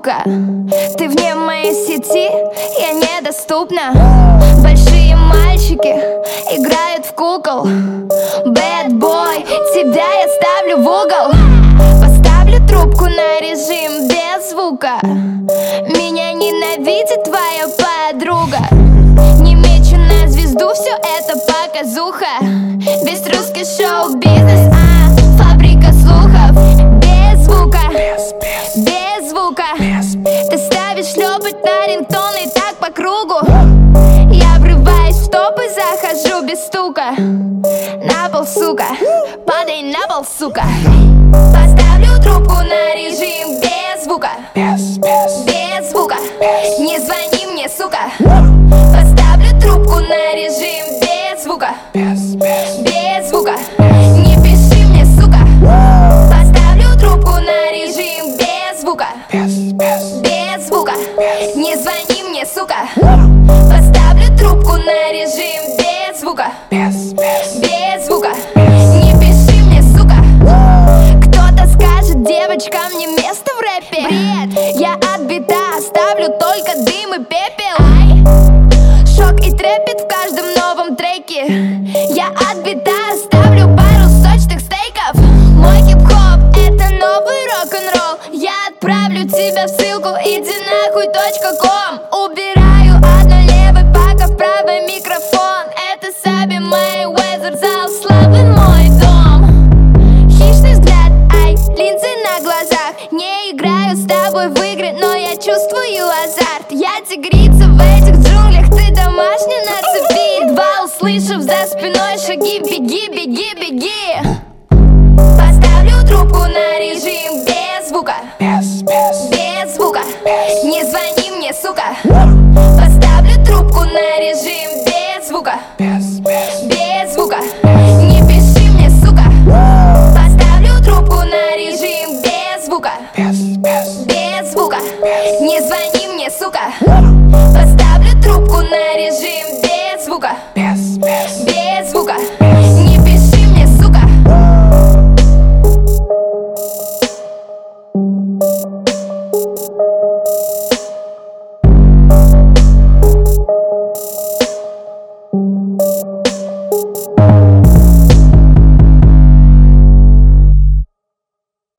звука. Ты вне моей сети, я недоступна. Большие мальчики играют в кукол. Bad boy, тебя я ставлю в угол. Поставлю трубку на режим без звука. Меня ненавидит твоя подруга. Не мечу на звезду, все это показуха. Весь русский шоу-бизнес, фабрика слухов. Без звука, без звука. Ты ставишь шлепать на рингтон и так по кругу. Я врываюсь в топ и захожу без стука. На пол, сука, падай на пол, сука. Поставлю трубку на режим без звука. Без звука. Не звони мне, сука. Поставлю трубку на режим без звука. Без звука. Не пиши мне, сука. Поставлю трубку на режим без звука. Без звука. Не звони мне, сука. Поставлю трубку на режим без звука. Без звука. Не пиши мне, сука. Кто-то скажет, девочкам не место в рэпе. Бред, я отбита, оставлю только дым и пепел. Шок и трепет в каждом новом треке. Я отбита, оставлю пару сочных стейков. Мой хип-хоп — это новый рок-н-ролл. Я отправлю тебя в ссылку, иди нахуй .com. Убираю одно левый, пока в правый микрофон. Это Саби Мэйвезер, зал славы мой дом. Хищный взгляд, ай, линзы на глазах. Не играю с тобой в игры, но я чувствую азарт. Я тигрица в этих джунглях, ты домашний на цепи. Едва услышав за спиной шаги, беги.